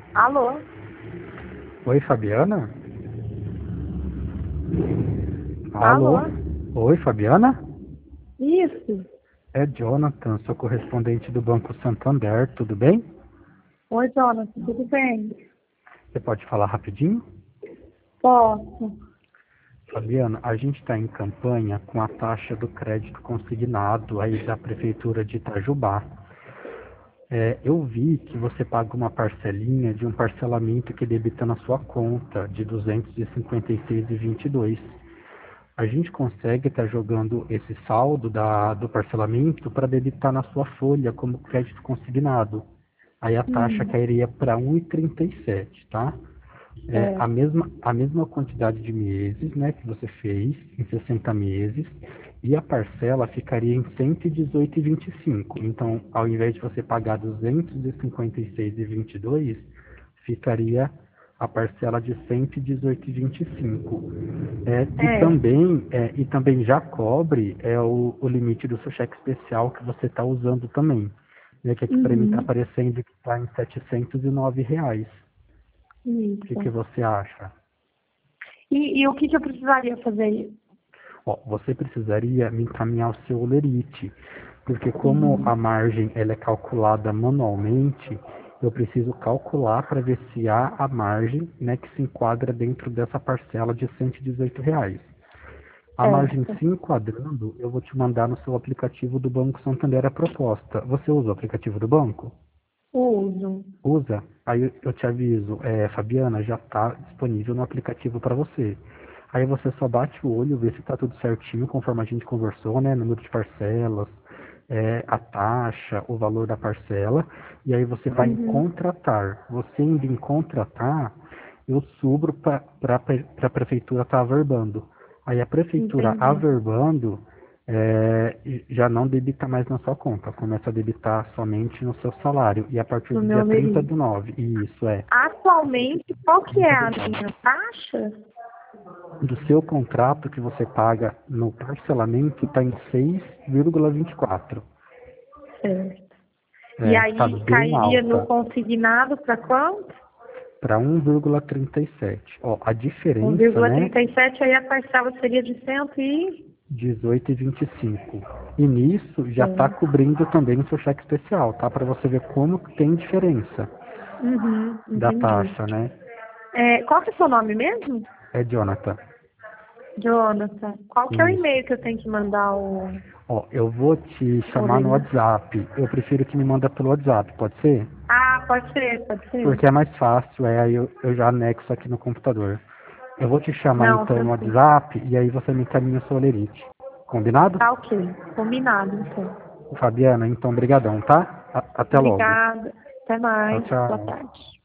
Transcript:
Alô? Oi, Fabiana? Alô? Alô? Oi, Fabiana? Isso. É Jonathan, sou correspondente do Banco Santander, tudo bem? Oi, Jonathan, tudo bem? Você pode falar rapidinho? Posso? Fabiana, a gente está em campanha com a taxa do crédito consignado aí da Prefeitura de Itajubá. Eu vi que você paga uma parcelinha de um parcelamento que debita na sua conta de R$ 256,22. A gente consegue estar jogando esse saldo do parcelamento para debitar na sua folha como crédito consignado. Aí a taxa Hum, cairia para 1,37, tá? é. A mesma quantidade de meses, né, que você fez em 60 meses, e a parcela ficaria em 118,25. Então, ao invés de você pagar 256,22, ficaria a parcela de 118,25. É. E também já cobre o limite do seu cheque especial que você está usando também. Que aqui para mim está Uhum. aparecendo que está em R$ 709. O que Isso. você acha? E o que eu precisaria fazer? Ó, você precisaria me encaminhar o seu holerite, porque como a Uhum. margem ela é calculada manualmente, eu preciso calcular para ver se há a margem, né, que se enquadra dentro dessa parcela de R$ 118. A margem Certo. se enquadrando, eu vou te mandar no seu aplicativo do Banco Santander a proposta. Você usa o aplicativo do banco? Uso. Usa? Aí eu te aviso, Fabiana, já está disponível no aplicativo para você. Aí você só bate o olho, vê se está tudo certinho, conforme a gente conversou, né? Número de parcelas, a taxa, o valor da parcela, e aí você vai em Uhum. contratar. Você indo em contratar, eu subo para a prefeitura estar averbando. Aí a prefeitura Entendi. averbando, já não debita mais na sua conta, começa a debitar somente no seu salário. E a partir Do do meu dia 30 holerite. do 9, e isso a partir Atualmente, qual do que é 30 a do 9, minha taxa? do seu contrato que você paga no parcelamento está em 6,24. Certo. E Está aí bem cairia no alta, consignado para quanto? para 1,37. Ó, a diferença, né, 1,37, aí a parcela seria de 100 e... 18,25. E nisso já está Certo. cobrindo também o seu cheque especial, tá? Para você ver como tem diferença Uhum, da entendi. taxa, né? Qual que é o seu nome mesmo? É, Jonathan. Jonathan. Qual que é o Isso. e-mail que eu tenho que mandar Ó, eu vou te o chamar no link? WhatsApp. Eu prefiro que me manda pelo WhatsApp, pode ser? Ah, pode ser, pode ser. Porque é mais fácil, aí eu já anexo aqui no computador. Eu vou te chamar Não, então no tranquilo. WhatsApp e aí você me encaminha o seu olerite. Combinado? Tá ok. Combinado, então. Fabiana, então brigadão, tá? Até logo. Obrigada. Até Tchau, mais. Boa tchau. tarde.